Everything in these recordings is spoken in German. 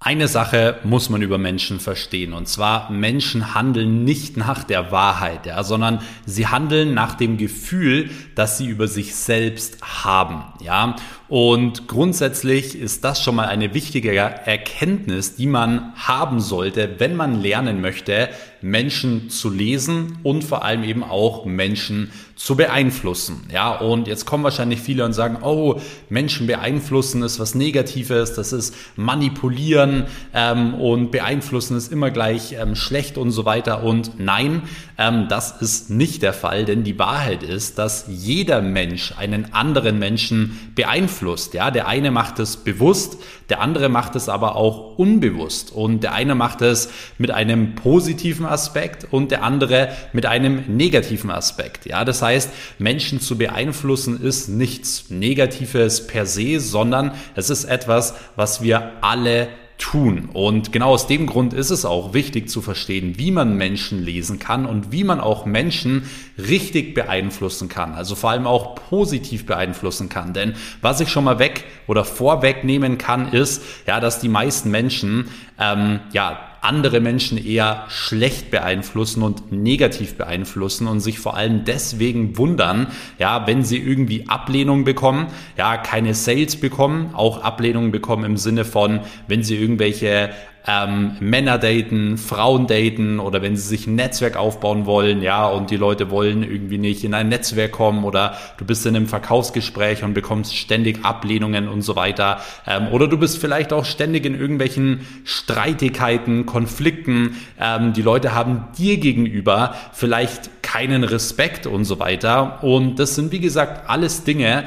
Eine Sache muss man über Menschen verstehen, und zwar Menschen handeln nicht nach der Wahrheit, sondern sie handeln nach dem Gefühl, das sie über sich selbst haben. Ja? Und grundsätzlich ist das schon mal eine wichtige Erkenntnis, die man haben sollte, wenn man lernen möchte, Menschen zu lesen und vor allem eben auch Menschen zu beeinflussen. Ja, und jetzt kommen wahrscheinlich viele und sagen, oh, Menschen beeinflussen ist was Negatives, das ist manipulieren und beeinflussen ist immer gleich schlecht und so weiter. Und nein, das ist nicht der Fall, denn die Wahrheit ist, dass jeder Mensch einen anderen Menschen beeinflusst. Ja, der eine macht es bewusst, der andere macht es aber auch unbewusst. Und der eine macht es mit einem positiven Aspekt und der andere mit einem negativen Aspekt. Ja, das heißt, Menschen zu beeinflussen ist nichts Negatives per se, sondern es ist etwas, was wir alle tun. Und genau aus dem Grund ist es auch wichtig zu verstehen, wie man Menschen lesen kann und wie man auch Menschen richtig beeinflussen kann. Also vor allem auch positiv beeinflussen kann. Denn was ich schon mal vorwegnehmen kann, ist, dass die meisten Menschen, andere Menschen eher schlecht beeinflussen und negativ beeinflussen und sich vor allem deswegen wundern, wenn sie irgendwie Ablehnung bekommen, keine Sales bekommen, auch Ablehnung bekommen im Sinne von, wenn sie irgendwelche Männer daten, Frauen daten oder wenn sie sich ein Netzwerk aufbauen wollen, und die Leute wollen irgendwie nicht in ein Netzwerk kommen oder du bist in einem Verkaufsgespräch und bekommst ständig Ablehnungen und so weiter, oder du bist vielleicht auch ständig in irgendwelchen Streitigkeiten, Konflikten, die Leute haben dir gegenüber vielleicht keinen Respekt und so weiter, und das sind wie gesagt alles Dinge,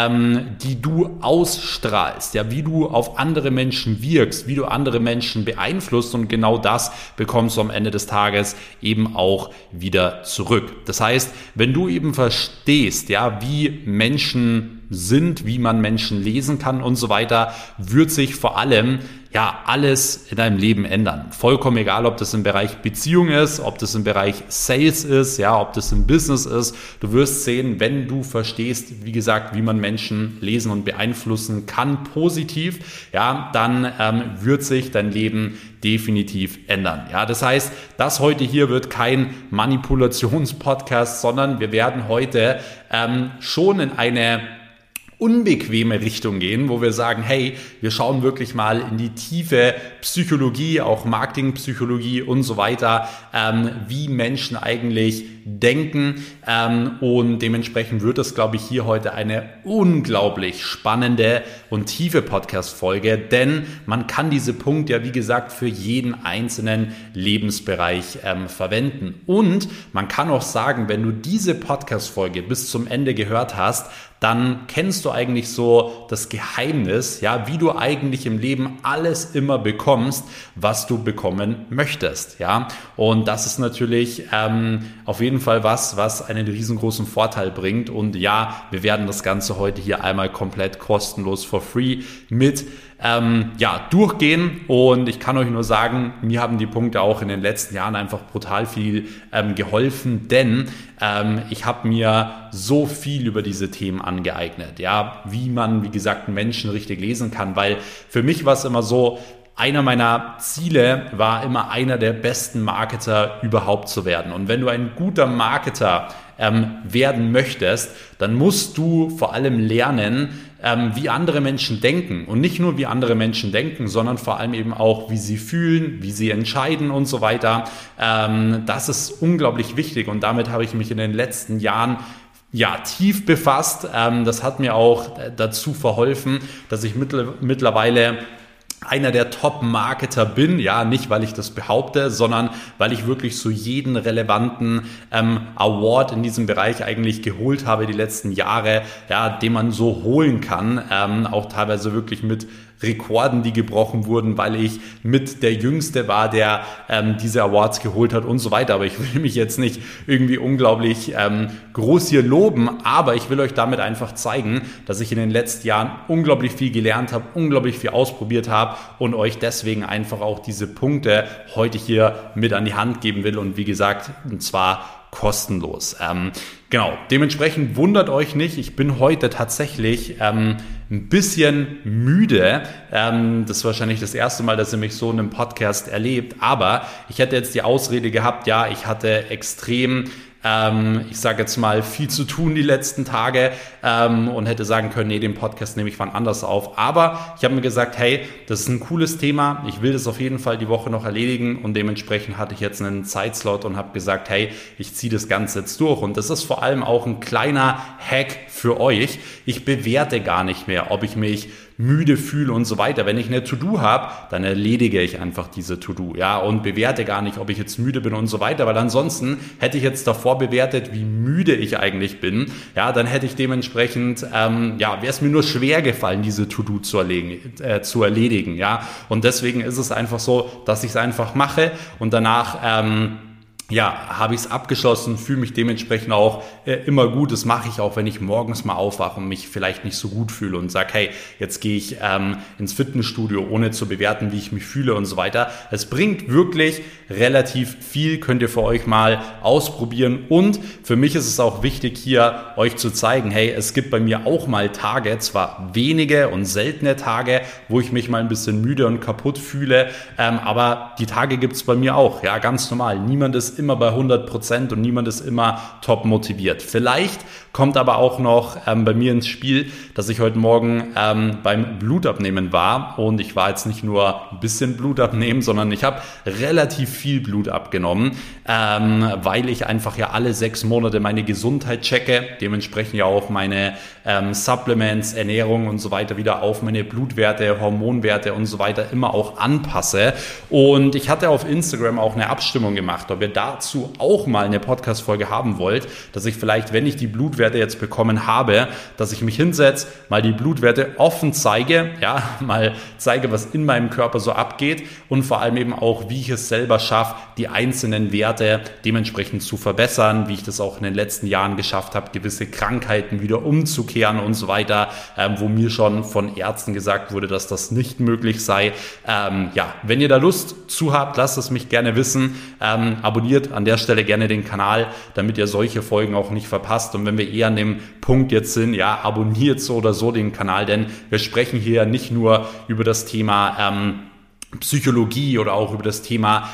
die du ausstrahlst, wie du auf andere Menschen wirkst, wie du andere Menschen beeinflusst, und genau das bekommst du am Ende des Tages eben auch wieder zurück. Das heißt, wenn du eben verstehst, wie Menschen sind, wie man Menschen lesen kann und so weiter, wird sich vor allem alles in deinem Leben ändern. Vollkommen egal, ob das im Bereich Beziehung ist, ob das im Bereich Sales ist, ob das im Business ist. Du wirst sehen, wenn du verstehst, wie gesagt, wie man Menschen lesen und beeinflussen kann, positiv, dann wird sich dein Leben definitiv ändern. Das heißt, das heute hier wird kein Manipulationspodcast, sondern wir werden heute schon in eine unbequeme Richtung gehen, wo wir sagen, hey, wir schauen wirklich mal in die tiefe Psychologie, auch Marketingpsychologie und so weiter, wie Menschen eigentlich denken, und dementsprechend wird es, glaube ich, hier heute eine unglaublich spannende und tiefe Podcast-Folge, denn man kann diese Punkte wie gesagt für jeden einzelnen Lebensbereich verwenden, und man kann auch sagen, wenn du diese Podcast-Folge bis zum Ende gehört hast, dann kennst du eigentlich so das Geheimnis, wie du eigentlich im Leben alles immer bekommst, was du bekommen möchtest, und das ist natürlich auf jeden Fall was einen riesengroßen Vorteil bringt, und wir werden das Ganze heute hier einmal komplett kostenlos for free mit durchgehen, und ich kann euch nur sagen, mir haben die Punkte auch in den letzten Jahren einfach brutal viel geholfen, denn ich habe mir so viel über diese Themen angeeignet, wie man, wie gesagt, Menschen richtig lesen kann, weil für mich war es immer so, einer meiner Ziele war immer, einer der besten Marketer überhaupt zu werden. Und wenn du ein guter Marketer werden möchtest, dann musst du vor allem lernen, wie andere Menschen denken. Und nicht nur, wie andere Menschen denken, sondern vor allem eben auch, wie sie fühlen, wie sie entscheiden und so weiter. Das ist unglaublich wichtig, und damit habe ich mich in den letzten Jahren tief befasst. Das hat mir auch dazu verholfen, dass ich mittlerweile einer der Top-Marketer bin, nicht weil ich das behaupte, sondern weil ich wirklich so jeden relevanten Award in diesem Bereich eigentlich geholt habe die letzten Jahre, den man so holen kann, auch teilweise wirklich mit Rekorden, die gebrochen wurden, weil ich mit der Jüngste war, der diese Awards geholt hat und so weiter. Aber ich will mich jetzt nicht irgendwie unglaublich groß hier loben, aber ich will euch damit einfach zeigen, dass ich in den letzten Jahren unglaublich viel gelernt habe, unglaublich viel ausprobiert habe und euch deswegen einfach auch diese Punkte heute hier mit an die Hand geben will, und wie gesagt, und zwar kostenlos. Dementsprechend wundert euch nicht, ich bin heute tatsächlich ein bisschen müde. Das ist wahrscheinlich das erste Mal, dass ihr mich so in einem Podcast erlebt. Aber ich hätte jetzt die Ausrede gehabt, ja, ich hatte extrem ich sage jetzt mal, viel zu tun die letzten Tage und hätte sagen können, nee, den Podcast nehme ich wann anders auf. Aber ich habe mir gesagt, hey, das ist ein cooles Thema, ich will das auf jeden Fall die Woche noch erledigen und dementsprechend hatte ich jetzt einen Zeitslot und habe gesagt, hey, ich ziehe das Ganze jetzt durch. Und das ist vor allem auch ein kleiner Hack für euch. Ich bewerte gar nicht mehr, ob ich mich müde fühle und so weiter. Wenn ich eine To-Do habe, dann erledige ich einfach diese To-Do, ja, und bewerte gar nicht, ob ich jetzt müde bin und so weiter, weil ansonsten hätte ich jetzt davor bewertet, wie müde ich eigentlich bin, ja, dann hätte ich dementsprechend, wäre es mir nur schwer gefallen, diese To-Do zu erledigen, ja, und deswegen ist es einfach so, dass ich es einfach mache und danach, habe ich es abgeschlossen, fühle mich dementsprechend auch immer gut. Das mache ich auch, wenn ich morgens mal aufwache und mich vielleicht nicht so gut fühle und sage, hey, jetzt gehe ich ins Fitnessstudio, ohne zu bewerten, wie ich mich fühle und so weiter. Es bringt wirklich relativ viel, könnt ihr für euch mal ausprobieren. Und für mich ist es auch wichtig, hier euch zu zeigen, hey, es gibt bei mir auch mal Tage, zwar wenige und seltene Tage, wo ich mich mal ein bisschen müde und kaputt fühle, aber die Tage gibt es bei mir auch, ja, ganz normal. Niemand ist immer bei 100% und niemand ist immer top motiviert. Vielleicht kommt aber auch noch bei mir ins Spiel, dass ich heute Morgen beim Blutabnehmen war und ich war jetzt nicht nur ein bisschen Blut abnehmen, sondern ich habe relativ viel Blut abgenommen, weil ich einfach ja alle 6 Monate meine Gesundheit checke, dementsprechend ja auch meine Supplements, Ernährung und so weiter wieder auf meine Blutwerte, Hormonwerte und so weiter immer auch anpasse. Und ich hatte auf Instagram auch eine Abstimmung gemacht, ob ihr dazu auch mal eine Podcast-Folge haben wollt, dass ich vielleicht, wenn ich die Blutwerte jetzt bekommen habe, dass ich mich hinsetze, mal die Blutwerte offen zeige, ja, mal zeige, was in meinem Körper so abgeht und vor allem eben auch, wie ich es selber schaffe, die einzelnen Werte dementsprechend zu verbessern, wie ich das auch in den letzten Jahren geschafft habe, gewisse Krankheiten wieder umzukehren und so weiter, wo mir schon von Ärzten gesagt wurde, dass das nicht möglich sei. Wenn ihr da Lust zu habt, lasst es mich gerne wissen. Abonniert an der Stelle gerne den Kanal, damit ihr solche Folgen auch nicht verpasst. Und wenn wir eher an dem Punkt jetzt sind, ja, abonniert so oder so den Kanal, denn wir sprechen hier nicht nur über das Thema Psychologie oder auch über das Thema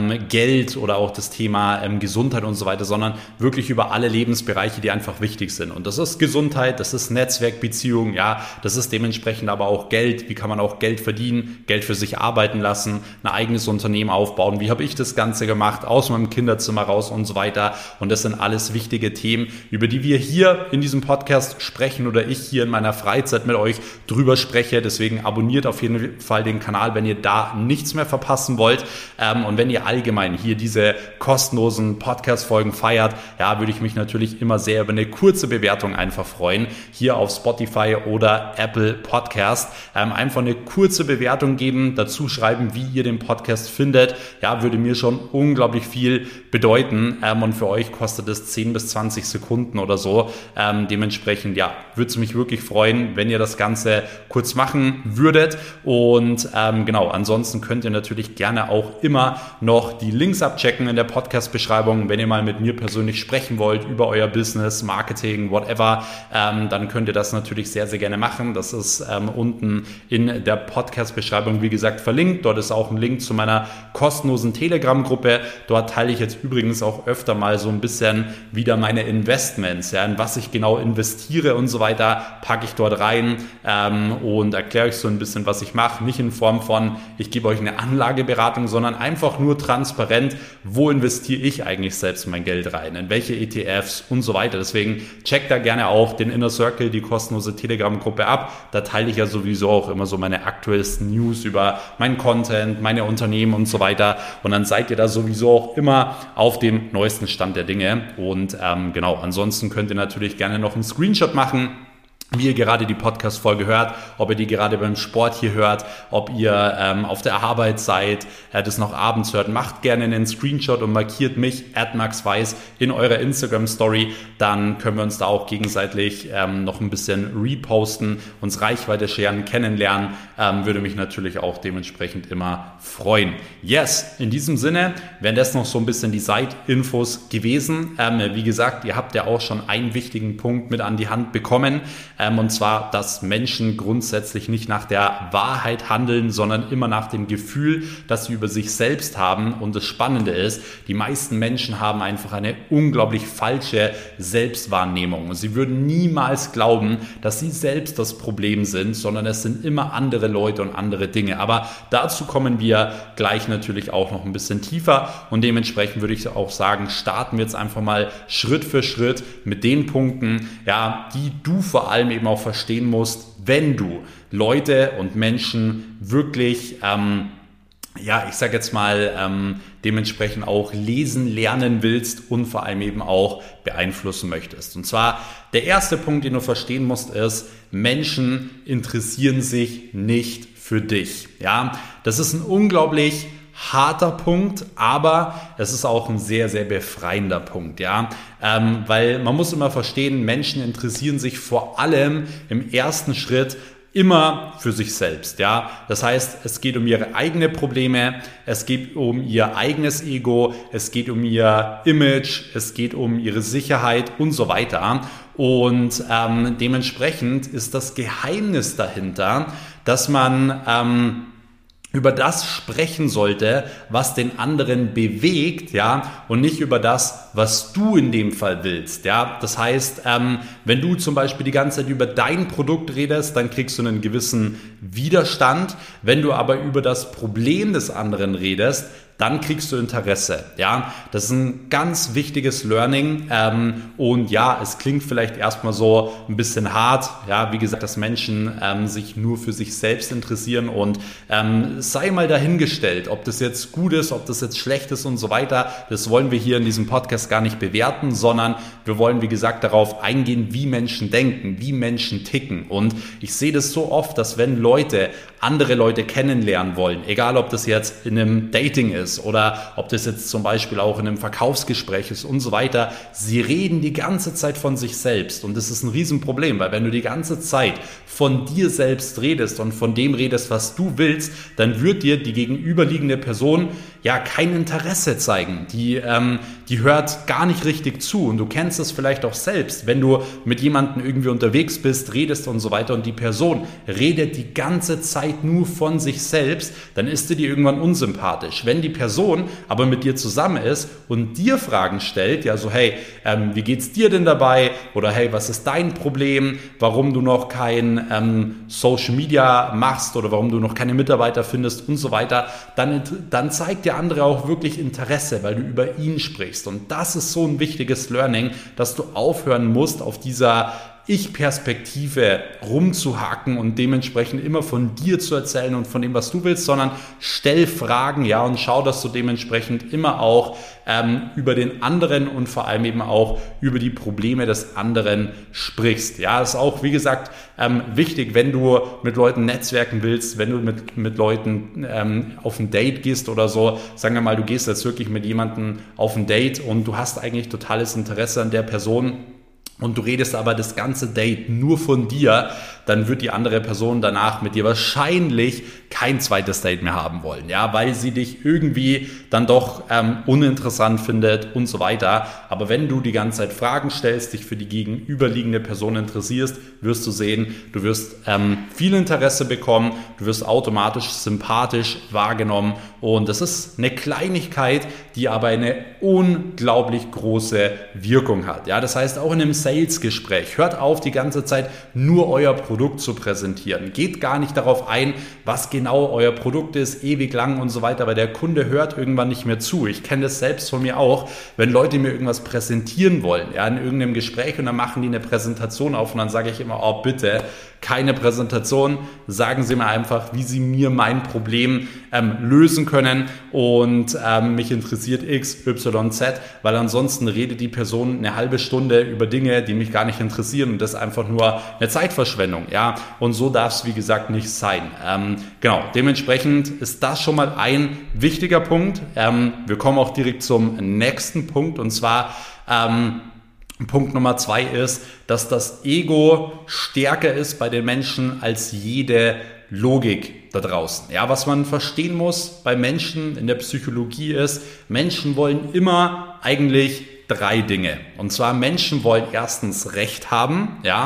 Geld oder auch das Thema Gesundheit und so weiter, sondern wirklich über alle Lebensbereiche, die einfach wichtig sind. Und das ist Gesundheit, das ist Netzwerkbeziehungen, ja, das ist dementsprechend aber auch Geld. Wie kann man auch Geld verdienen, Geld für sich arbeiten lassen, ein eigenes Unternehmen aufbauen? Wie habe ich das Ganze gemacht, aus meinem Kinderzimmer raus und so weiter? Und das sind alles wichtige Themen, über die wir hier in diesem Podcast sprechen oder ich hier in meiner Freizeit mit euch drüber spreche. Deswegen abonniert auf jeden Fall den Kanal, wenn ihr da nichts mehr verpassen wollt. Und wenn ihr allgemein hier diese kostenlosen Podcast-Folgen feiert, ja, würde ich mich natürlich immer sehr über eine kurze Bewertung einfach freuen. Hier auf Spotify oder Apple Podcast. Einfach eine kurze Bewertung geben, dazu schreiben, wie ihr den Podcast findet. Ja, würde mir schon unglaublich viel bedeuten. Und für euch kostet es 10 bis 20 Sekunden oder so. Dementsprechend, ja, würde es mich wirklich freuen, wenn ihr das Ganze kurz machen würdet. Und ansonsten könnt ihr natürlich gerne auch immer noch die Links abchecken in der Podcast-Beschreibung. Wenn ihr mal mit mir persönlich sprechen wollt über euer Business, Marketing, whatever, dann könnt ihr das natürlich sehr, sehr gerne machen. Das ist unten in der Podcast-Beschreibung, wie gesagt, verlinkt. Dort ist auch ein Link zu meiner kostenlosen Telegram-Gruppe. Dort teile ich jetzt übrigens auch öfter mal so ein bisschen wieder meine Investments, ja, in was ich genau investiere und so weiter, packe ich dort rein und erkläre euch so ein bisschen, was ich mache. Nicht in Form von, ich gebe euch eine Anlageberatung, sondern einfach nur transparent, wo investiere ich eigentlich selbst mein Geld rein, in welche ETFs und so weiter. Deswegen checkt da gerne auch den Inner Circle, die kostenlose Telegram-Gruppe ab. Da teile ich ja sowieso auch immer so meine aktuellsten News über meinen Content, meine Unternehmen und so weiter. Und dann seid ihr da sowieso auch immer auf dem neuesten Stand der Dinge. Und ansonsten könnt ihr natürlich gerne noch einen Screenshot machen, wie ihr gerade die Podcast-Folge hört, ob ihr die gerade beim Sport hier hört, ob ihr auf der Arbeit seid, das noch abends hört, macht gerne einen Screenshot und markiert mich, @maxweiss, in eurer Instagram-Story. Dann können wir uns da auch gegenseitig noch ein bisschen reposten, uns Reichweite scheren, kennenlernen. Würde mich natürlich auch dementsprechend immer freuen. Yes, in diesem Sinne wären das noch so ein bisschen die Side-Infos gewesen. Wie gesagt, ihr habt ja auch schon einen wichtigen Punkt mit an die Hand bekommen. Und zwar, dass Menschen grundsätzlich nicht nach der Wahrheit handeln, sondern immer nach dem Gefühl, das sie über sich selbst haben. Und das Spannende ist, die meisten Menschen haben einfach eine unglaublich falsche Selbstwahrnehmung. Und sie würden niemals glauben, dass sie selbst das Problem sind, sondern es sind immer andere Leute und andere Dinge. Aber dazu kommen wir gleich natürlich auch noch ein bisschen tiefer. Und dementsprechend würde ich auch sagen, starten wir jetzt einfach mal Schritt für Schritt mit den Punkten, ja, die du vor allem eben auch verstehen musst, wenn du Leute und Menschen wirklich, ich sage jetzt mal, dementsprechend auch lesen, lernen willst und vor allem eben auch beeinflussen möchtest. Und zwar der erste Punkt, den du verstehen musst, ist, Menschen interessieren sich nicht für dich. Ja, das ist ein unglaublich harter Punkt, aber es ist auch ein sehr, sehr befreiender Punkt, ja, weil man muss immer verstehen, Menschen interessieren sich vor allem im ersten Schritt immer für sich selbst, ja. Das heißt, es geht um ihre eigenen Probleme, es geht um ihr eigenes Ego, es geht um ihr Image, es geht um ihre Sicherheit und so weiter. Und dementsprechend ist das Geheimnis dahinter, dass man über das sprechen sollte, was den anderen bewegt, ja, und nicht über das, was du in dem Fall willst, ja. Das heißt, wenn du zum Beispiel die ganze Zeit über dein Produkt redest, dann kriegst du einen gewissen Widerstand. Wenn du aber über das Problem des anderen redest, dann kriegst du Interesse, ja. Das ist ein ganz wichtiges Learning und ja, es klingt vielleicht erstmal so ein bisschen hart, ja, wie gesagt, dass Menschen sich nur für sich selbst interessieren und sei mal dahingestellt, ob das jetzt gut ist, ob das jetzt schlecht ist und so weiter, das wollen wir hier in diesem Podcast gar nicht bewerten, sondern wir wollen, wie gesagt, darauf eingehen, wie Menschen denken, wie Menschen ticken und ich sehe das so oft, dass wenn Leute andere Leute kennenlernen wollen, egal ob das jetzt in einem Dating ist, oder ob das jetzt zum Beispiel auch in einem Verkaufsgespräch ist und so weiter. Sie reden die ganze Zeit von sich selbst und das ist ein Riesenproblem, weil wenn du die ganze Zeit von dir selbst redest und von dem redest, was du willst, dann wird dir die gegenüberliegende Person ja kein Interesse zeigen. Die hört gar nicht richtig zu und du kennst es vielleicht auch selbst, wenn du mit jemandem irgendwie unterwegs bist, redest und so weiter und die Person redet die ganze Zeit nur von sich selbst, dann ist dir irgendwann unsympathisch. Wenn die Person aber mit dir zusammen ist und dir Fragen stellt, ja so, hey, wie geht's dir denn dabei? Oder hey, was ist dein Problem? Warum du noch kein Social Media machst oder warum du noch keine Mitarbeiter findest und so weiter, dann zeigt der andere auch wirklich Interesse, weil du über ihn sprichst. Und das ist so ein wichtiges Learning, dass du aufhören musst, auf dieser Ich-Perspektive rumzuhaken und dementsprechend immer von dir zu erzählen und von dem, was du willst, sondern stell Fragen, ja, und schau, dass du dementsprechend immer auch über den anderen und vor allem eben auch über die Probleme des anderen sprichst. Ja, ist auch, wie gesagt, wichtig, wenn du mit Leuten netzwerken willst, wenn du mit Leuten auf ein Date gehst oder so, sagen wir mal, du gehst jetzt wirklich mit jemandem auf ein Date und du hast eigentlich totales Interesse an der Person, und du redest aber das ganze Date nur von dir, dann wird die andere Person danach mit dir wahrscheinlich kein zweites Date mehr haben wollen, ja, weil sie dich irgendwie dann doch uninteressant findet und so weiter. Aber wenn du die ganze Zeit Fragen stellst, dich für die gegenüberliegende Person interessierst, wirst du sehen, du wirst viel Interesse bekommen, du wirst automatisch sympathisch wahrgenommen und das ist eine Kleinigkeit, die aber eine unglaublich große Wirkung hat. Ja, das heißt auch in einem Sales-Gespräch, hört auf, die ganze Zeit nur euer Produkt zu präsentieren. Geht gar nicht darauf ein, was genau euer Produkt ist, ewig lang und so weiter, weil der Kunde hört irgendwann nicht mehr zu. Ich kenne das selbst von mir auch, wenn Leute mir irgendwas präsentieren wollen, ja, in irgendeinem Gespräch und dann machen die eine Präsentation auf und dann sage ich immer, oh bitte, keine Präsentation, sagen Sie mir einfach, wie Sie mir mein Problem lösen können und mich interessiert X, Y, Z, weil ansonsten redet die Person eine halbe Stunde über Dinge, die mich gar nicht interessieren und das ist einfach nur eine Zeitverschwendung, ja, und so darf es, wie gesagt, nicht sein. Genau, dementsprechend ist das schon mal ein wichtiger Punkt. Wir kommen auch direkt zum nächsten Punkt und zwar Punkt Nummer 2 ist, dass das Ego stärker ist bei den Menschen als jede Logik da draußen. Ja, was man verstehen muss bei Menschen in der Psychologie ist, Menschen wollen immer eigentlich 3 Dinge. Und zwar Menschen wollen erstens Recht haben, ja.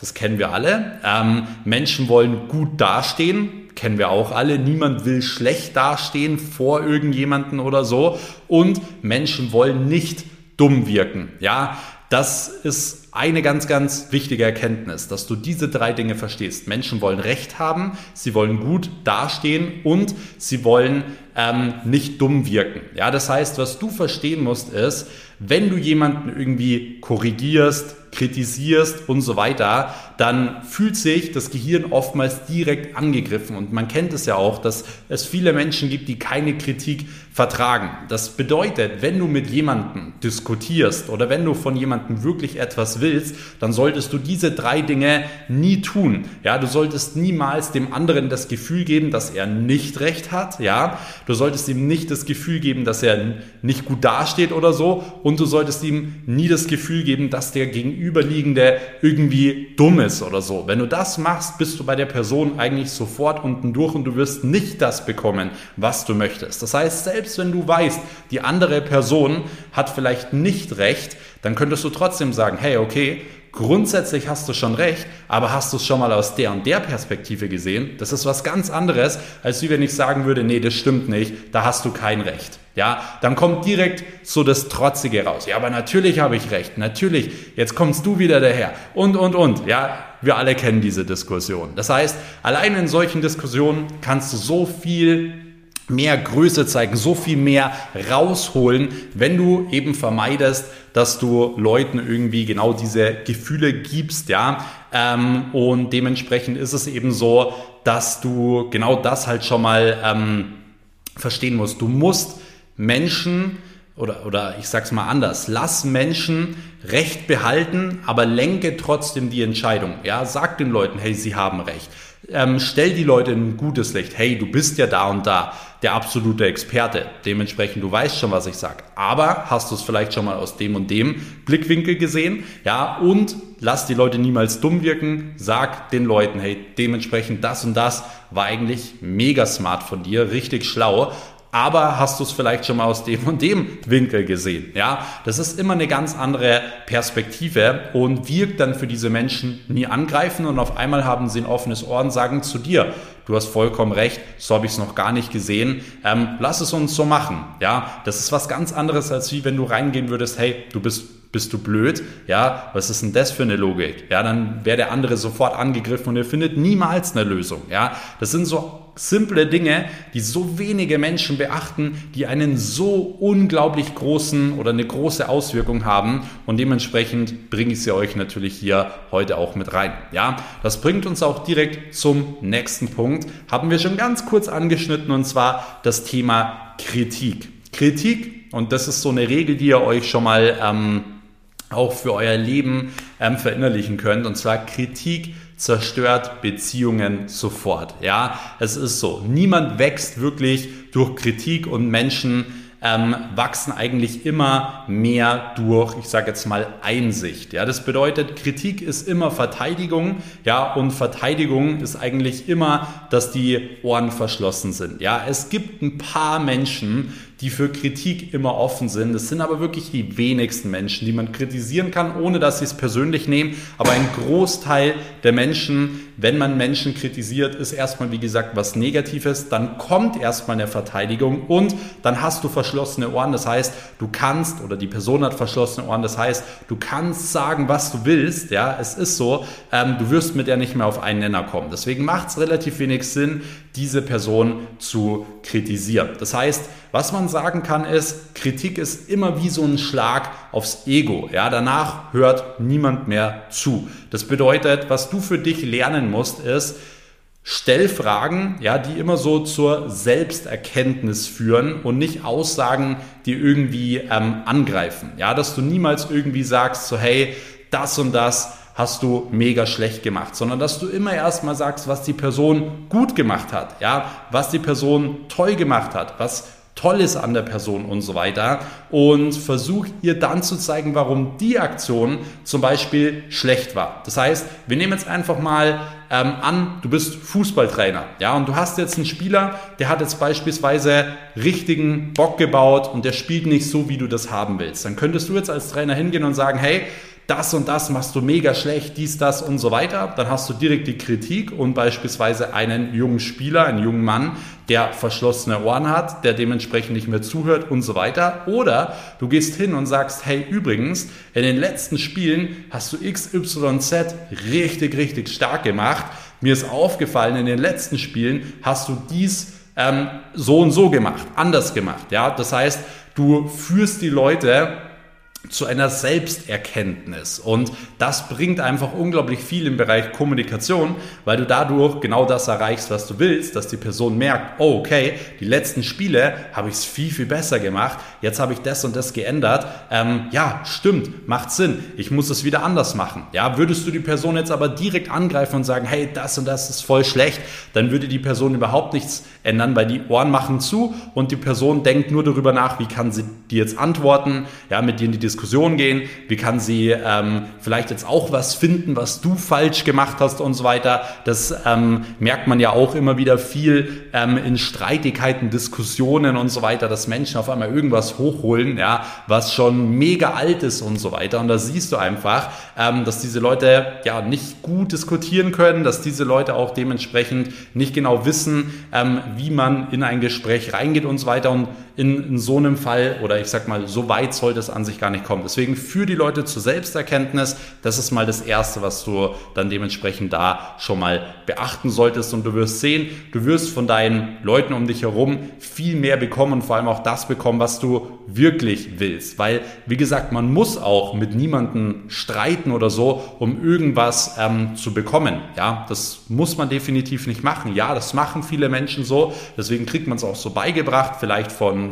das kennen wir alle. Menschen wollen gut dastehen, kennen wir auch alle. Niemand will schlecht dastehen vor irgendjemanden oder so. Und Menschen wollen nicht dumm wirken. Ja, das ist eine ganz, ganz wichtige Erkenntnis, dass du diese 3 Dinge verstehst. Menschen wollen Recht haben, sie wollen gut dastehen und sie wollen nicht dumm wirken. Ja, das heißt, was du verstehen musst ist, wenn du jemanden irgendwie korrigierst, kritisierst und so weiter, dann fühlt sich das Gehirn oftmals direkt angegriffen. Und man kennt es ja auch, dass es viele Menschen gibt, die keine Kritik vertragen. Das bedeutet, wenn du mit jemandem diskutierst oder wenn du von jemandem wirklich etwas willst, dann solltest du diese 3 Dinge nie tun. Ja, du solltest niemals dem anderen das Gefühl geben, dass er nicht recht hat. Ja, du solltest ihm nicht das Gefühl geben, dass er nicht gut dasteht oder so. Und du solltest ihm nie das Gefühl geben, dass der Gegenüberliegende irgendwie dumm ist oder so. Wenn du das machst, bist du bei der Person eigentlich sofort unten durch und du wirst nicht das bekommen, was du möchtest. Das heißt, selbst wenn du weißt, die andere Person hat vielleicht nicht recht, dann könntest du trotzdem sagen, hey, okay, grundsätzlich hast du schon recht, aber hast du es schon mal aus der und der Perspektive gesehen? Das ist was ganz anderes, als wie wenn ich sagen würde, nee, das stimmt nicht, da hast du kein Recht. Ja, dann kommt direkt so das Trotzige raus. Ja, aber natürlich habe ich recht, natürlich, jetzt kommst du wieder daher und. Ja, wir alle kennen diese Diskussion. Das heißt, allein in solchen Diskussionen kannst du so viel mehr Größe zeigen, so viel mehr rausholen, wenn du eben vermeidest, dass du Leuten irgendwie genau diese Gefühle gibst, ja, und dementsprechend ist es eben so, dass du genau das halt schon mal verstehen musst. Du musst Menschen oder ich sag's mal anders, lass Menschen Recht behalten, aber lenke trotzdem die Entscheidung. Ja, sag den Leuten, hey, sie haben Recht. Stell die Leute in ein gutes Licht. Hey, du bist ja da und da der absolute Experte. Dementsprechend, du weißt schon, was ich sage. Aber hast du es vielleicht schon mal aus dem und dem Blickwinkel gesehen? Ja, und lass die Leute niemals dumm wirken. Sag den Leuten, hey, dementsprechend das und das war eigentlich mega smart von dir, richtig schlau. Aber hast du es vielleicht schon mal aus dem und dem Winkel gesehen? Ja, das ist immer eine ganz andere Perspektive und wirkt dann für diese Menschen nie angreifen und auf einmal haben sie ein offenes Ohr und sagen zu dir, du hast vollkommen recht, so habe ich es noch gar nicht gesehen, lass es uns so machen. Ja, das ist was ganz anderes, als wie wenn du reingehen würdest, hey, bist du blöd? Ja, was ist denn das für eine Logik? Ja, dann wäre der andere sofort angegriffen und er findet niemals eine Lösung. Ja, das sind so simple Dinge, die so wenige Menschen beachten, die einen so unglaublich großen oder eine große Auswirkung haben und dementsprechend bringe ich sie euch natürlich hier heute auch mit rein. Ja, das bringt uns auch direkt zum nächsten Punkt. Haben wir schon ganz kurz angeschnitten und zwar das Thema Kritik. Kritik, und das ist so eine Regel, die ihr euch schon mal auch für euer Leben verinnerlichen könnt, und zwar Kritik zerstört Beziehungen sofort. Ja, es ist so. Niemand wächst wirklich durch Kritik und Menschen wachsen eigentlich immer mehr durch, ich sage jetzt mal, Einsicht. Ja, das bedeutet, Kritik ist immer Verteidigung, ja, und Verteidigung ist eigentlich immer, dass die Ohren verschlossen sind. Ja, es gibt ein paar Menschen, die für Kritik immer offen sind. Das sind aber wirklich die wenigsten Menschen, die man kritisieren kann, ohne dass sie es persönlich nehmen. Aber ein Großteil der Menschen, wenn man Menschen kritisiert, ist erstmal, wie gesagt, was Negatives. Dann kommt erstmal eine Verteidigung und dann hast du verschlossene Ohren. Das heißt, du kannst, oder die Person hat verschlossene Ohren. Das heißt, du kannst sagen, was du willst. Ja, es ist so. Du wirst mit der nicht mehr auf einen Nenner kommen. Deswegen macht es relativ wenig Sinn, diese Person zu kritisieren. Das heißt, was man sagen kann ist, Kritik ist immer wie so ein Schlag aufs Ego. Ja, danach hört niemand mehr zu. Das bedeutet, was du für dich lernen musst, ist, stell Fragen, ja, die immer so zur Selbsterkenntnis führen und nicht Aussagen, die irgendwie angreifen. Ja, dass du niemals irgendwie sagst, so hey, das und das hast du mega schlecht gemacht, sondern dass du immer erstmal sagst, was die Person gut gemacht hat, ja, was die Person toll gemacht hat, was toll ist an der Person und so weiter, und versuch ihr dann zu zeigen, warum die Aktion zum Beispiel schlecht war. Das heißt, wir nehmen jetzt einfach mal an, du bist Fußballtrainer, ja, und du hast jetzt einen Spieler, der hat jetzt beispielsweise richtigen Bock gebaut und der spielt nicht so, wie du das haben willst. Dann könntest du jetzt als Trainer hingehen und sagen, hey, das und das machst du mega schlecht, dies, das und so weiter, dann hast du direkt die Kritik und beispielsweise einen jungen Spieler, einen jungen Mann, der verschlossene Ohren hat, der dementsprechend nicht mehr zuhört und so weiter. Oder du gehst hin und sagst, hey, übrigens, in den letzten Spielen hast du XYZ richtig, richtig stark gemacht. Mir ist aufgefallen, in den letzten Spielen hast du dies so und so gemacht, anders gemacht. Ja? Das heißt, du führst die Leute zu einer Selbsterkenntnis und das bringt einfach unglaublich viel im Bereich Kommunikation, weil du dadurch genau das erreichst, was du willst, dass die Person merkt, oh okay, die letzten Spiele habe ich es viel, viel besser gemacht, jetzt habe ich das und das geändert, ja, stimmt, macht Sinn, ich muss es wieder anders machen. Ja, würdest du die Person jetzt aber direkt angreifen und sagen, hey, das und das ist voll schlecht, dann würde die Person überhaupt nichts ändern, weil die Ohren machen zu und die Person denkt nur darüber nach, wie kann sie dir jetzt antworten, ja, mit dir in die Diskussion gehen, wie kann sie vielleicht jetzt auch was finden, was du falsch gemacht hast und so weiter. Das merkt man ja auch immer wieder viel in Streitigkeiten, Diskussionen und so weiter, dass Menschen auf einmal irgendwas hochholen, ja, was schon mega alt ist und so weiter. Und da siehst du einfach, dass diese Leute ja nicht gut diskutieren können, dass diese Leute auch dementsprechend nicht genau wissen, wie man in ein Gespräch reingeht und so weiter. Und in so einem Fall, oder ich sag mal, so weit sollte es an sich gar nicht kommen. Deswegen führ die Leute zur Selbsterkenntnis. Das ist mal das Erste, was du dann dementsprechend da schon mal beachten solltest. Und du wirst sehen, du wirst von deinen Leuten um dich herum viel mehr bekommen und vor allem auch das bekommen, was du wirklich willst. Weil, wie gesagt, man muss auch mit niemandem streiten oder so, um irgendwas zu bekommen. Ja, das muss man definitiv nicht machen. Ja, das machen viele Menschen so. Deswegen kriegt man es auch so beigebracht, vielleicht von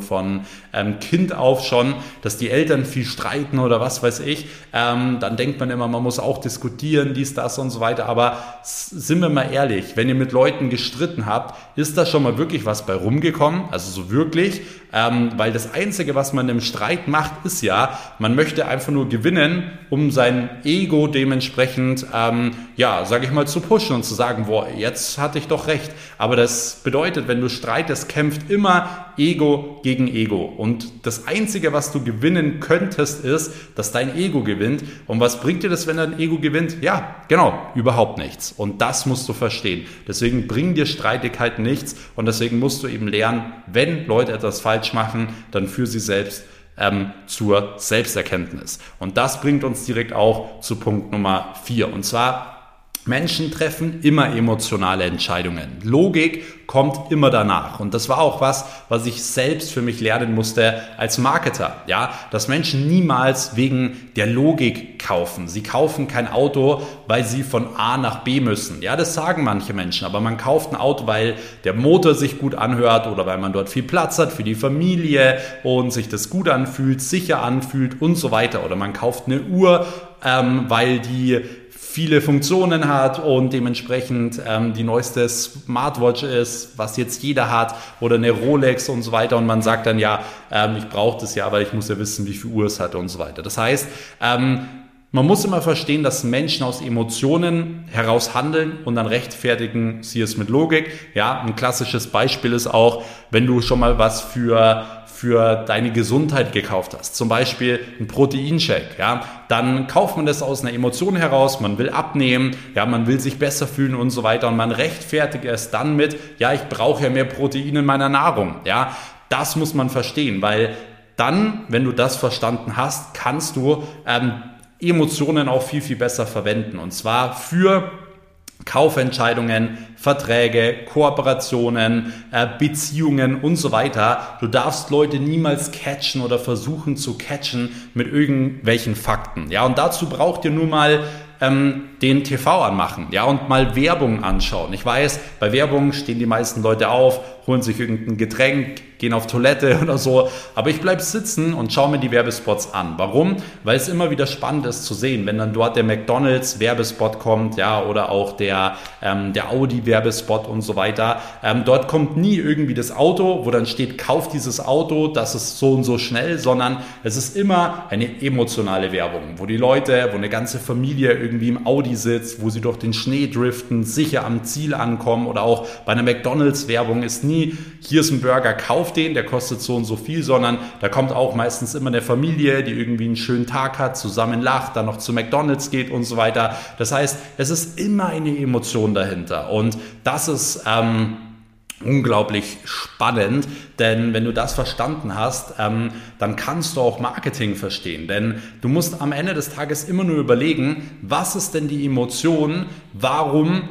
Kind auf schon, dass die Eltern viel streiten oder was weiß ich. Dann denkt man immer, man muss auch diskutieren, dies, das und so weiter. Aber sind wir mal ehrlich, wenn ihr mit Leuten gestritten habt, ist da schon mal wirklich was bei rumgekommen? Also so wirklich? Weil das Einzige, was man im Streit macht, ist ja, man möchte einfach nur gewinnen, um sein Ego dementsprechend, ja, sage ich mal, zu pushen und zu sagen, boah, jetzt hatte ich doch recht. Aber das bedeutet, wenn du streitest, kämpft immer Ego gegen Ego. Und das Einzige, was du gewinnen könntest, ist, dass dein Ego gewinnt. Und was bringt dir das, wenn dein Ego gewinnt? Ja, genau, überhaupt nichts. Und das musst du verstehen. Deswegen bringen dir Streitigkeiten nichts. Und deswegen musst du eben lernen, wenn Leute etwas falsch machen, dann für sie selbst zur Selbsterkenntnis. Und das bringt uns direkt auch zu Punkt Nummer 4. Und zwar, Menschen treffen immer emotionale Entscheidungen. Logik kommt immer danach. Und das war auch was ich selbst für mich lernen musste als Marketer. Ja, dass Menschen niemals wegen der Logik kaufen. Sie kaufen kein Auto, weil sie von A nach B müssen. Ja, das sagen manche Menschen. Aber man kauft ein Auto, weil der Motor sich gut anhört oder weil man dort viel Platz hat für die Familie und sich das gut anfühlt, sicher anfühlt und so weiter. Oder man kauft eine Uhr, weil die viele Funktionen hat und dementsprechend die neueste Smartwatch ist, was jetzt jeder hat, oder eine Rolex und so weiter, und man sagt dann, ja, ich brauche das ja, weil ich muss ja wissen, wie viel Uhr es hat und so weiter. Das heißt, man muss immer verstehen, dass Menschen aus Emotionen heraus handeln und dann rechtfertigen sie es mit Logik. Ja, ein klassisches Beispiel ist auch, wenn du schon mal was für deine Gesundheit gekauft hast, zum Beispiel ein Proteinshake, ja, dann kauft man das aus einer Emotion heraus, man will abnehmen, ja, man will sich besser fühlen und so weiter, und man rechtfertigt es dann mit, ja, ich brauche ja mehr Protein in meiner Nahrung, ja, das muss man verstehen, weil dann, wenn du das verstanden hast, kannst du Emotionen auch viel, viel besser verwenden, und zwar für Kaufentscheidungen, Verträge, Kooperationen, Beziehungen und so weiter. Du darfst Leute niemals catchen oder versuchen zu catchen mit irgendwelchen Fakten. Ja, und dazu braucht ihr nur mal den TV anmachen, ja, und mal Werbung anschauen. Ich weiß, bei Werbung stehen die meisten Leute auf, holen sich irgendein Getränk, gehen auf Toilette oder so, aber ich bleibe sitzen und schaue mir die Werbespots an. Warum? Weil es immer wieder spannend ist zu sehen, wenn dann dort der McDonald's Werbespot kommt, ja, oder auch der Audi Werbespot und so weiter. Dort kommt nie irgendwie das Auto, wo dann steht, kauf dieses Auto, das ist so und so schnell, sondern es ist immer eine emotionale Werbung, wo die Leute, wo eine ganze Familie irgendwie im Audi sitzt, wo sie durch den Schnee driften, sicher am Ziel ankommen, oder auch bei einer McDonald's Werbung ist nie nie, hier ist ein Burger, kauf den, der kostet so und so viel, sondern da kommt auch meistens immer eine Familie, die irgendwie einen schönen Tag hat, zusammen lacht, dann noch zu McDonald's geht und so weiter. Das heißt, es ist immer eine Emotion dahinter und das ist unglaublich spannend, denn wenn du das verstanden hast, dann kannst du auch Marketing verstehen, denn du musst am Ende des Tages immer nur überlegen, was ist denn die Emotion, warum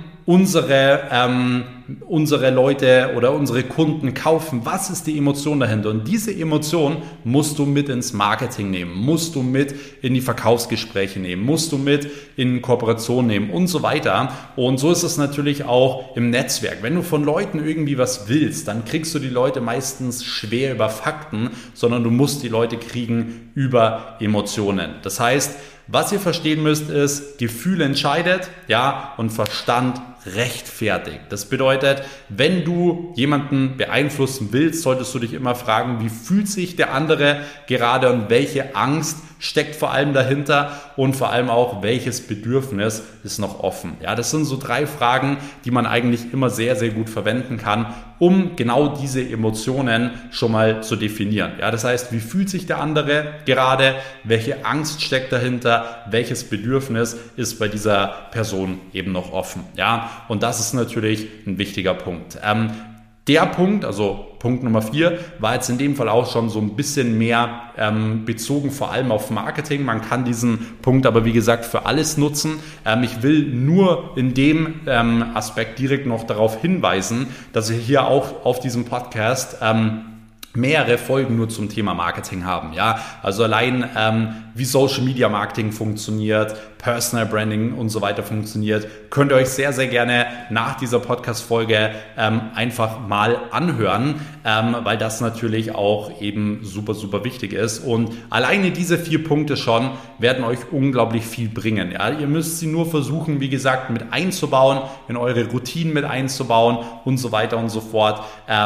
unsere Leute oder unsere Kunden kaufen, was ist die Emotion dahinter? Und diese Emotion musst du mit ins Marketing nehmen, musst du mit in die Verkaufsgespräche nehmen, musst du mit in Kooperation nehmen und so weiter. Und so ist es natürlich auch im Netzwerk. Wenn du von Leuten irgendwie was willst, dann kriegst du die Leute meistens schwer über Fakten, sondern du musst die Leute kriegen über Emotionen. Das heißt, was ihr verstehen müsst ist, Gefühl entscheidet, ja, und Verstand rechtfertigt. Das bedeutet, wenn du jemanden beeinflussen willst, solltest du dich immer fragen, wie fühlt sich der andere gerade und welche Angst steckt vor allem dahinter und vor allem auch, welches Bedürfnis ist noch offen. Ja, das sind so 3 Fragen, die man eigentlich immer sehr, sehr gut verwenden kann, um genau diese Emotionen schon mal zu definieren. Ja, das heißt, wie fühlt sich der andere gerade, welche Angst steckt dahinter, welches Bedürfnis ist bei dieser Person eben noch offen. Ja, und das ist natürlich ein wichtiger Punkt. Der Punkt, also Punkt Nummer 4, war jetzt in dem Fall auch schon so ein bisschen mehr bezogen vor allem auf Marketing. Man kann diesen Punkt aber wie gesagt für alles nutzen. Ich will nur in dem Aspekt direkt noch darauf hinweisen, dass wir hier auch auf diesem Podcast mehrere Folgen nur zum Thema Marketing haben. Ja, also allein wie Social Media Marketing funktioniert, Personal Branding und so weiter funktioniert, könnt ihr euch sehr, sehr gerne nach dieser Podcast-Folge einfach mal anhören, weil das natürlich auch eben super, super wichtig ist. Und alleine diese 4 Punkte schon werden euch unglaublich viel bringen. Ja, ihr müsst sie nur versuchen, wie gesagt, mit einzubauen, in eure Routinen mit einzubauen und so weiter und so fort.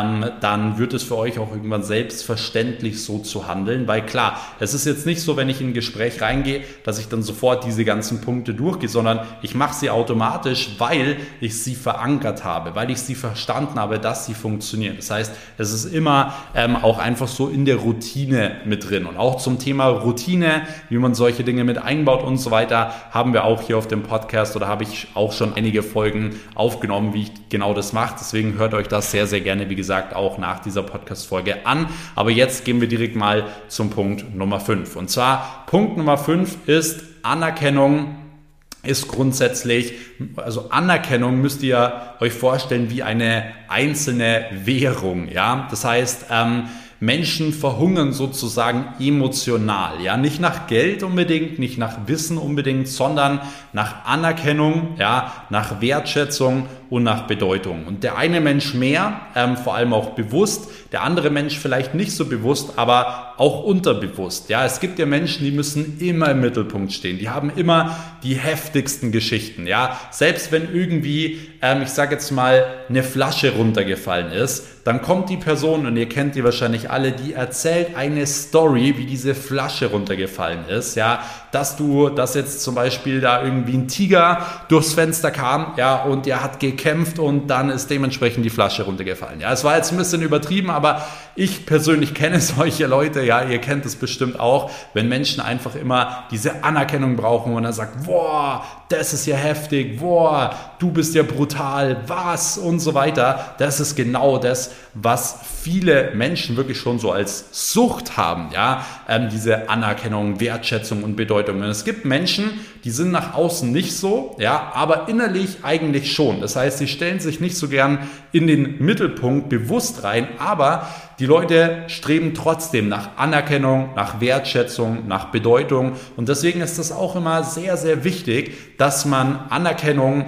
Dann wird es für euch auch irgendwann selbstverständlich so zu handeln, weil klar, es ist jetzt nicht so, wenn ich in ein Gespräch reingehe, dass ich dann sofort diese ganzen Punkte durchgehe, sondern ich mache sie automatisch, weil ich sie verankert habe, weil ich sie verstanden habe, dass sie funktionieren. Das heißt, es ist immer auch einfach so in der Routine mit drin. Und auch zum Thema Routine, wie man solche Dinge mit einbaut und so weiter, haben wir auch hier auf dem Podcast oder habe ich auch schon einige Folgen aufgenommen, wie ich genau das mache. Deswegen hört euch das sehr, sehr gerne, wie gesagt, auch nach dieser Podcast-Folge an. Aber jetzt gehen wir direkt mal zum Punkt Nummer 5. Und zwar Punkt Nummer 5 ist Anerkennung ist grundsätzlich, also Anerkennung müsst ihr euch vorstellen wie eine einzelne Währung, ja. Das heißt, Menschen verhungern sozusagen emotional, ja, nicht nach Geld unbedingt, nicht nach Wissen unbedingt, sondern nach Anerkennung, ja, nach Wertschätzung und nach Bedeutung. Und der eine Mensch mehr, vor allem auch bewusst, der andere Mensch vielleicht nicht so bewusst, aber auch unterbewusst. Ja, es gibt ja Menschen, die müssen immer im Mittelpunkt stehen. Die haben immer die heftigsten Geschichten. Ja, selbst wenn irgendwie, ich sage jetzt mal, eine Flasche runtergefallen ist, dann kommt die Person, und ihr kennt die wahrscheinlich alle, die erzählt eine Story, wie diese Flasche runtergefallen ist. Ja, dass jetzt zum Beispiel da irgendwie ein Tiger durchs Fenster kam, ja, und der hat gekämpft und dann ist dementsprechend die Flasche runtergefallen. Ja, es war jetzt ein bisschen übertrieben, aber ich persönlich kenne solche Leute, ja, ihr kennt es bestimmt auch, wenn Menschen einfach immer diese Anerkennung brauchen und dann sagt, boah, das ist ja heftig, boah, du bist ja brutal, was und so weiter. Das ist genau das, was viele Menschen wirklich schon so als Sucht haben, ja, diese Anerkennung, Wertschätzung und Bedeutung. Und es gibt Menschen, die sind nach außen nicht so, ja, aber innerlich eigentlich schon. Das heißt, sie stellen sich nicht so gern in den Mittelpunkt bewusst rein, aber die Leute streben trotzdem nach Anerkennung, nach Wertschätzung, nach Bedeutung. Und deswegen ist das auch immer sehr, sehr wichtig, dass man Anerkennung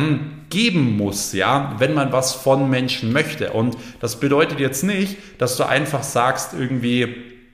geben muss, ja, wenn man was von Menschen möchte. Und das bedeutet jetzt nicht, dass du einfach sagst, irgendwie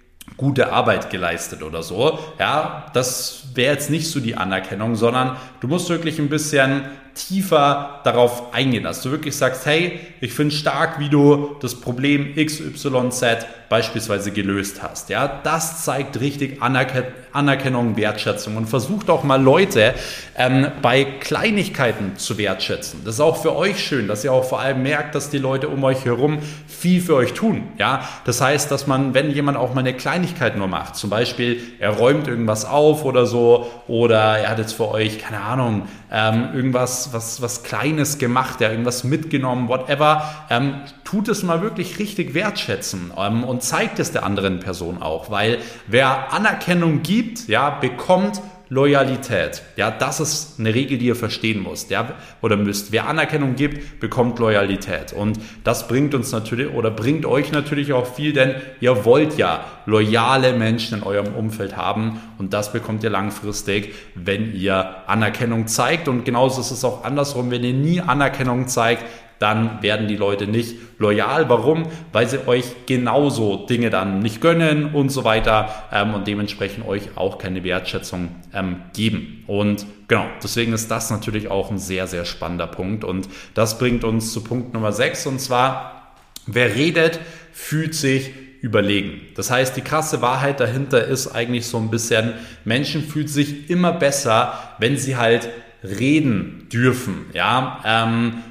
gute Arbeit geleistet oder so. Ja, das wäre jetzt nicht so die Anerkennung, sondern du musst wirklich ein bisschen tiefer darauf eingehen, dass du wirklich sagst, hey, ich finde stark, wie du das Problem XYZ beispielsweise gelöst hast. Ja, das zeigt richtig Anerkennung, Wertschätzung, und versucht auch mal Leute bei Kleinigkeiten zu wertschätzen. Das ist auch für euch schön, dass ihr auch vor allem merkt, dass die Leute um euch herum viel für euch tun. Ja, das heißt, dass man, wenn jemand auch mal eine Kleinigkeit nur macht, zum Beispiel er räumt irgendwas auf oder so, oder er hat jetzt für euch, keine Ahnung, irgendwas was Kleines gemacht, ja, irgendwas mitgenommen, whatever, tut es mal wirklich richtig wertschätzen und zeigt es der anderen Person auch, weil wer Anerkennung gibt, ja, bekommt Loyalität. Ja, das ist eine Regel, die ihr verstehen müsst, ja, oder müsst. Wer Anerkennung gibt, bekommt Loyalität. Und das bringt uns natürlich oder bringt euch natürlich auch viel, denn ihr wollt ja loyale Menschen in eurem Umfeld haben, und das bekommt ihr langfristig, wenn ihr Anerkennung zeigt. Und genauso ist es auch andersrum, wenn ihr nie Anerkennung zeigt, dann werden die Leute nicht loyal. Warum? Weil sie euch genauso Dinge dann nicht gönnen und so weiter und dementsprechend euch auch keine Wertschätzung geben. Und genau, deswegen ist das natürlich auch ein sehr, sehr spannender Punkt. Und das bringt uns zu Punkt Nummer 6, und zwar, wer redet, fühlt sich überlegen. Das heißt, die krasse Wahrheit dahinter ist eigentlich so ein bisschen, Menschen fühlen sich immer besser, wenn sie halt reden dürfen, ja,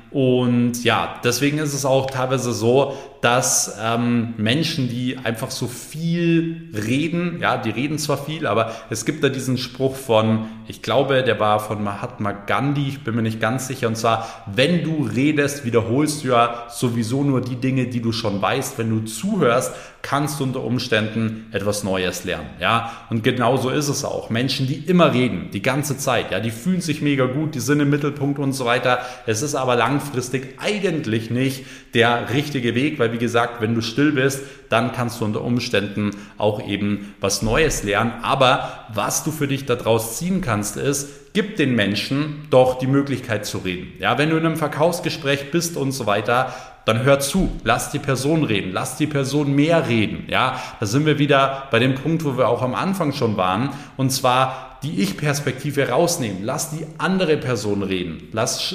und ja, deswegen ist es auch teilweise so, dass Menschen, die einfach so viel reden, ja, die reden zwar viel, aber es gibt da diesen Spruch von, ich glaube, der war von Mahatma Gandhi, ich bin mir nicht ganz sicher, und zwar, wenn du redest, wiederholst du ja sowieso nur die Dinge, die du schon weißt. Wenn du zuhörst, kannst du unter Umständen etwas Neues lernen, ja, und genauso ist es auch. Menschen, die immer reden, die ganze Zeit, ja, die fühlen sich mega gut, die sind im Mittelpunkt und so weiter. Es ist aber langfristig eigentlich nicht der richtige Weg, weil, wie gesagt, wenn du still bist, dann kannst du unter Umständen auch eben was Neues lernen. Aber was du für dich daraus ziehen kannst, ist, gib den Menschen doch die Möglichkeit zu reden. Ja, wenn du in einem Verkaufsgespräch bist und so weiter, dann hör zu, lass die Person reden, lass die Person mehr reden. Ja, da sind wir wieder bei dem Punkt, wo wir auch am Anfang schon waren, und zwar die Ich-Perspektive rausnehmen. Lass die andere Person reden. Lass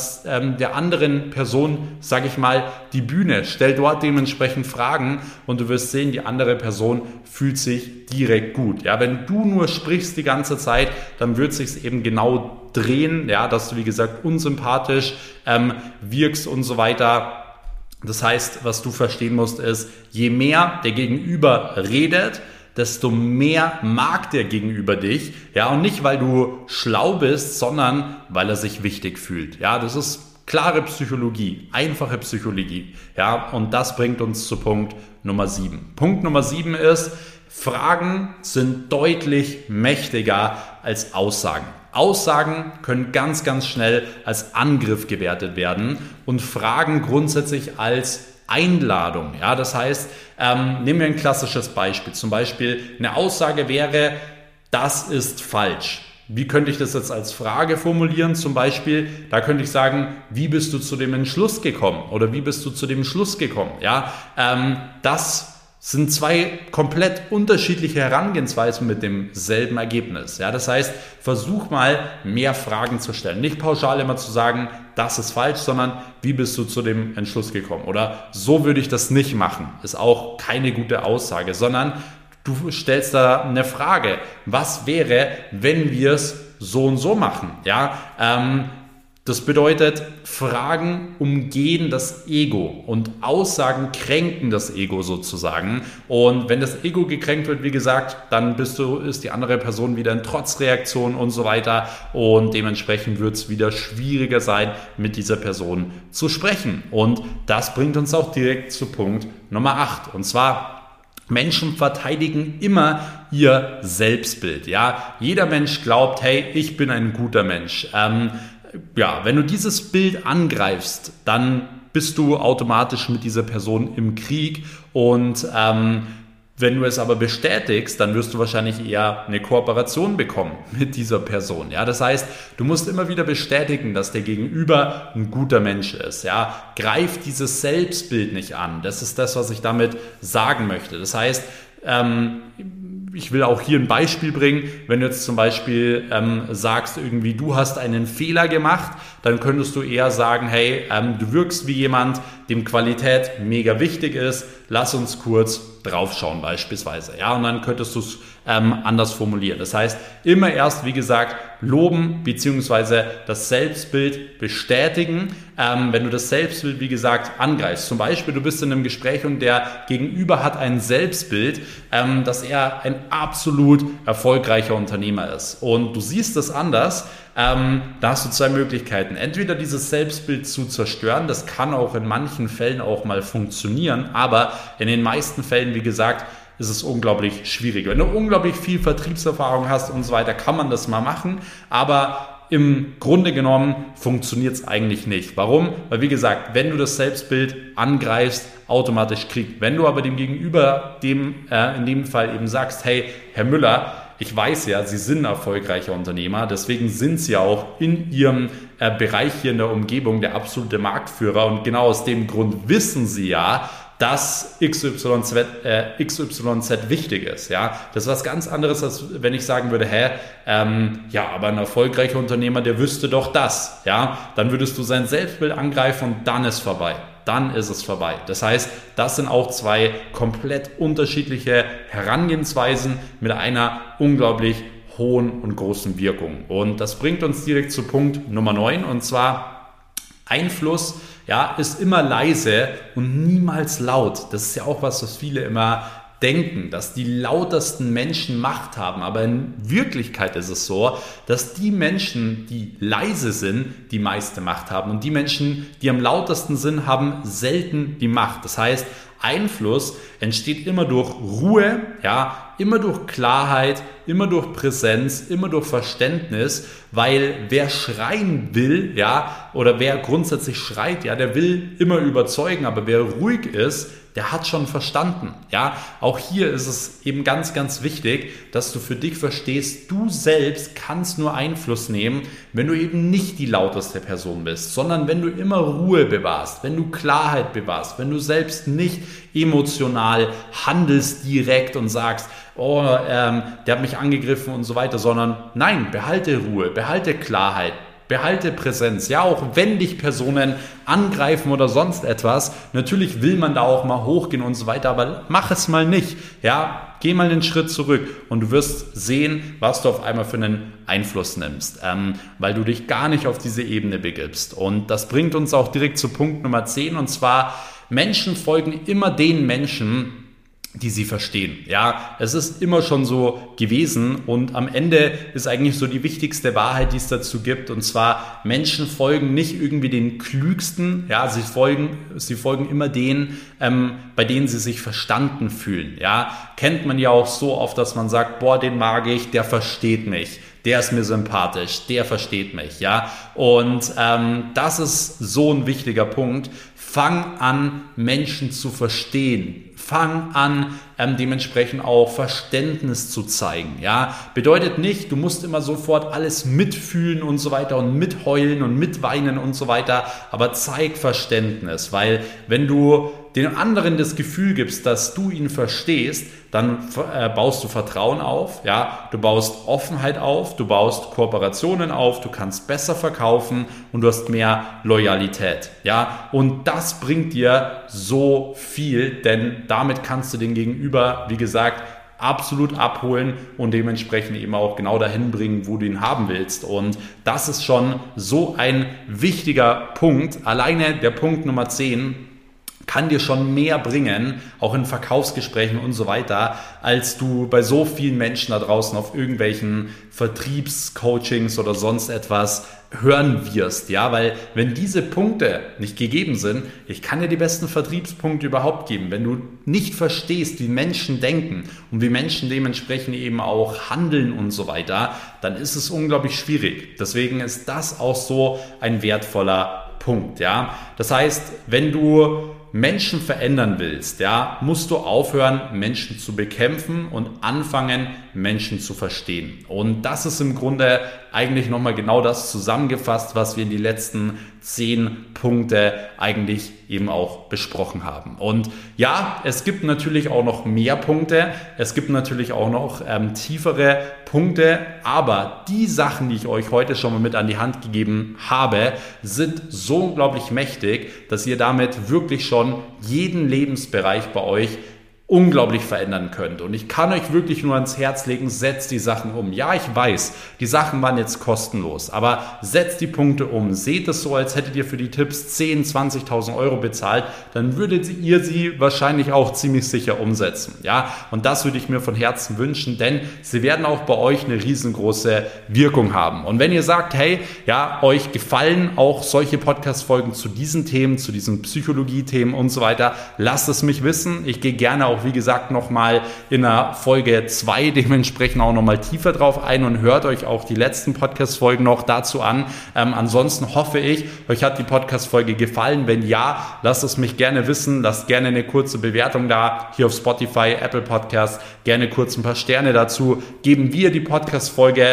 der anderen Person, sage ich mal, die Bühne. Stell dort dementsprechend Fragen, und du wirst sehen, die andere Person fühlt sich direkt gut. Ja, wenn du nur sprichst die ganze Zeit, dann wird es sich eben genau drehen, ja, dass du, wie gesagt, unsympathisch wirkst und so weiter. Das heißt, was du verstehen musst, ist, je mehr der Gegenüber redet, desto mehr mag der Gegenüber dich, ja, und nicht, weil du schlau bist, sondern weil er sich wichtig fühlt. Ja, das ist klare Psychologie, einfache Psychologie, ja, und das bringt uns zu Punkt Nummer 7. Punkt Nummer 7 ist, Fragen sind deutlich mächtiger als Aussagen. Aussagen können ganz, ganz schnell als Angriff gewertet werden und Fragen grundsätzlich als Einladung. Ja, das heißt, nehmen wir ein klassisches Beispiel. Zum Beispiel eine Aussage wäre, das ist falsch. Wie könnte ich das jetzt als Frage formulieren? Zum Beispiel, da könnte ich sagen, wie bist du zu dem Entschluss gekommen? Oder wie bist du zu dem Schluss gekommen? Ja, das sind zwei komplett unterschiedliche Herangehensweisen mit demselben Ergebnis. Ja, das heißt, versuch mal, mehr Fragen zu stellen. Nicht pauschal immer zu sagen, das ist falsch, sondern wie bist du zu dem Entschluss gekommen? Oder so würde ich das nicht machen. Ist auch keine gute Aussage, sondern du stellst da eine Frage. Was wäre, wenn wir es so und so machen? Ja, das bedeutet, Fragen umgehen das Ego und Aussagen kränken das Ego sozusagen. Und wenn das Ego gekränkt wird, wie gesagt, dann ist die andere Person wieder in Trotzreaktion und so weiter. Und dementsprechend wird es wieder schwieriger sein, mit dieser Person zu sprechen. Und das bringt uns auch direkt zu Punkt Nummer 8. Und zwar, Menschen verteidigen immer ihr Selbstbild. Ja, jeder Mensch glaubt, hey, ich bin ein guter Mensch. Ja, wenn du dieses Bild angreifst, dann bist du automatisch mit dieser Person im Krieg, und wenn du es aber bestätigst, dann wirst du wahrscheinlich eher eine Kooperation bekommen mit dieser Person. Ja, das heißt, du musst immer wieder bestätigen, dass der Gegenüber ein guter Mensch ist. Ja, greif dieses Selbstbild nicht an. Das ist das, was ich damit sagen möchte. Das heißt, ich will auch hier ein Beispiel bringen, wenn du jetzt zum Beispiel sagst, irgendwie du hast einen Fehler gemacht, dann könntest du eher sagen, hey, du wirkst wie jemand, dem Qualität mega wichtig ist, lass uns kurz draufschauen beispielsweise. Ja, und dann könntest du es anders formulieren. Das heißt, immer erst, wie gesagt, loben bzw. das Selbstbild bestätigen, wenn du das Selbstbild, wie gesagt, angreifst. Zum Beispiel, du bist in einem Gespräch und der Gegenüber hat ein Selbstbild, dass er ein absolut erfolgreicher Unternehmer ist. Und du siehst das anders, da hast du zwei Möglichkeiten. Entweder dieses Selbstbild zu zerstören, das kann auch in manchen Fällen auch mal funktionieren, aber in den meisten Fällen, wie gesagt, ist es unglaublich schwierig. Wenn du unglaublich viel Vertriebserfahrung hast und so weiter, kann man das mal machen, aber im Grunde genommen funktioniert es eigentlich nicht. Warum? Weil, wie gesagt, wenn du das Selbstbild angreifst, automatisch kriegt. Wenn du aber dem Gegenüber in dem Fall eben sagst, hey, Herr Müller, ich weiß ja, Sie sind ein erfolgreicher Unternehmer, deswegen sind Sie auch in Ihrem Bereich hier in der Umgebung der absolute Marktführer und genau aus dem Grund wissen Sie ja, dass XYZ wichtig ist. Ja? Das ist was ganz anderes, als wenn ich sagen würde, aber ein erfolgreicher Unternehmer, der wüsste doch das. Ja? Dann würdest du sein Selbstbild angreifen und dann ist vorbei. Dann ist es vorbei. Das heißt, das sind auch zwei komplett unterschiedliche Herangehensweisen mit einer unglaublich hohen und großen Wirkung. Und das bringt uns direkt zu Punkt Nummer 9 und zwar Einfluss, ja, ist immer leise und niemals laut. Das ist ja auch was viele immer denken, dass die lautesten Menschen Macht haben. Aber in Wirklichkeit ist es so, dass die Menschen, die leise sind, die meiste Macht haben. Und die Menschen, die am lautesten sind, haben selten die Macht. Das heißt, Einfluss entsteht immer durch Ruhe, ja, immer durch Klarheit, immer durch Präsenz, immer durch Verständnis, weil wer schreien will, ja, oder wer grundsätzlich schreit, ja, der will immer überzeugen, aber wer ruhig ist, der hat schon verstanden. Ja, auch hier ist es eben ganz, ganz wichtig, dass du für dich verstehst, du selbst kannst nur Einfluss nehmen, wenn du eben nicht die lauteste Person bist, sondern wenn du immer Ruhe bewahrst, wenn du Klarheit bewahrst, wenn du selbst nicht emotional handelst direkt und sagst, der hat mich angegriffen und so weiter, sondern nein, behalte Ruhe, behalte Klarheit, behalte Präsenz, ja, auch wenn dich Personen angreifen oder sonst etwas, natürlich will man da auch mal hochgehen und so weiter, aber mach es mal nicht, ja, geh mal einen Schritt zurück und du wirst sehen, was du auf einmal für einen Einfluss nimmst, weil du dich gar nicht auf diese Ebene begibst. Und das bringt uns auch direkt zu Punkt Nummer 10 und zwar, Menschen folgen immer den Menschen, die sie verstehen. Ja, es ist immer schon so gewesen und am Ende ist eigentlich so die wichtigste Wahrheit, die es dazu gibt, und zwar Menschen folgen nicht irgendwie den Klügsten, ja, sie folgen immer denen, bei denen sie sich verstanden fühlen. Ja, kennt man ja auch so oft, dass man sagt, boah, den mag ich, der versteht mich. Der ist mir sympathisch, der versteht mich, ja. Und das ist so ein wichtiger Punkt. Fang an, Menschen zu verstehen. Fang an, dementsprechend auch Verständnis zu zeigen. Ja, bedeutet nicht, du musst immer sofort alles mitfühlen und so weiter und mitheulen und mitweinen und so weiter, aber zeig Verständnis, weil wenn du den anderen das Gefühl gibst, dass du ihn verstehst, dann baust du Vertrauen auf, ja, du baust Offenheit auf, du baust Kooperationen auf, du kannst besser verkaufen und du hast mehr Loyalität, ja, und das bringt dir so viel, denn damit kannst du den Gegenüber, wie gesagt, absolut abholen und dementsprechend eben auch genau dahin bringen, wo du ihn haben willst. Und das ist schon so ein wichtiger Punkt. Alleine der Punkt Nummer 10 kann dir schon mehr bringen, auch in Verkaufsgesprächen und so weiter, als du bei so vielen Menschen da draußen auf irgendwelchen Vertriebscoachings oder sonst etwas hören wirst, ja, weil wenn diese Punkte nicht gegeben sind, ich kann dir die besten Vertriebspunkte überhaupt geben, wenn du nicht verstehst, wie Menschen denken und wie Menschen dementsprechend eben auch handeln und so weiter, dann ist es unglaublich schwierig. Deswegen ist das auch so ein wertvoller Punkt, ja. Das heißt, wenn du Menschen verändern willst, ja, musst du aufhören, Menschen zu bekämpfen und anfangen, Menschen zu verstehen. Und das ist im Grunde eigentlich nochmal genau das zusammengefasst, was wir in die letzten 10 Punkte eigentlich eben auch besprochen haben. Und ja, es gibt natürlich auch noch mehr Punkte, es gibt natürlich auch noch tiefere Punkte, aber die Sachen, die ich euch heute schon mal mit an die Hand gegeben habe, sind so unglaublich mächtig, dass ihr damit wirklich schon jeden Lebensbereich bei euch unglaublich verändern könnt. Und ich kann euch wirklich nur ans Herz legen, setzt die Sachen um. Ja, ich weiß, die Sachen waren jetzt kostenlos, aber setzt die Punkte um. Seht es so, als hättet ihr für die Tipps 10.000, 20.000 Euro bezahlt, dann würdet ihr sie wahrscheinlich auch ziemlich sicher umsetzen. Ja, und das würde ich mir von Herzen wünschen, denn sie werden auch bei euch eine riesengroße Wirkung haben. Und wenn ihr sagt, hey, ja, euch gefallen auch solche Podcast-Folgen zu diesen Themen, zu diesen Psychologie-Themen und so weiter, lasst es mich wissen. Ich gehe gerne auch, wie gesagt, nochmal in der Folge 2 dementsprechend auch nochmal tiefer drauf ein und hört euch auch die letzten Podcast-Folgen noch dazu an. Ansonsten hoffe ich, euch hat die Podcast-Folge gefallen. Wenn ja, lasst es mich gerne wissen. Lasst gerne eine kurze Bewertung da, hier auf Spotify, Apple Podcast. Gerne kurz ein paar Sterne dazu geben, wie ihr die Podcast-Folge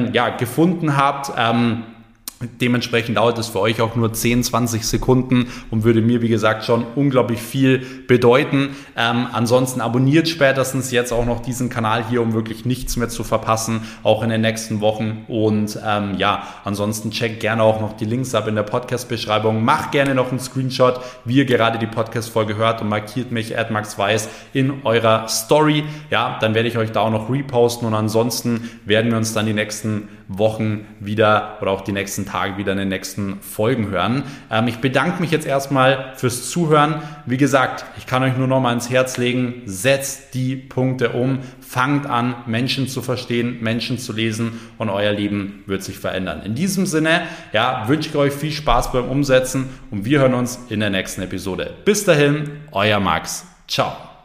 gefunden habt. Dementsprechend dauert es für euch auch nur 10, 20 Sekunden und würde mir, wie gesagt, schon unglaublich viel bedeuten. Ansonsten abonniert spätestens jetzt auch noch diesen Kanal hier, um wirklich nichts mehr zu verpassen, auch in den nächsten Wochen. Und ansonsten checkt gerne auch noch die Links ab in der Podcast-Beschreibung. Macht gerne noch einen Screenshot, wie ihr gerade die Podcast-Folge hört und markiert mich @maxweiss in eurer Story. Ja, dann werde ich euch da auch noch reposten und ansonsten werden wir uns dann die nächsten Wochen wieder oder auch die nächsten Tage wieder in den nächsten Folgen hören. Ich bedanke mich jetzt erstmal fürs Zuhören. Wie gesagt, ich kann euch nur noch mal ans Herz legen, setzt die Punkte um, fangt an, Menschen zu verstehen, Menschen zu lesen und euer Leben wird sich verändern. In diesem Sinne, wünsche ich euch viel Spaß beim Umsetzen und wir hören uns in der nächsten Episode. Bis dahin, euer Max. Ciao.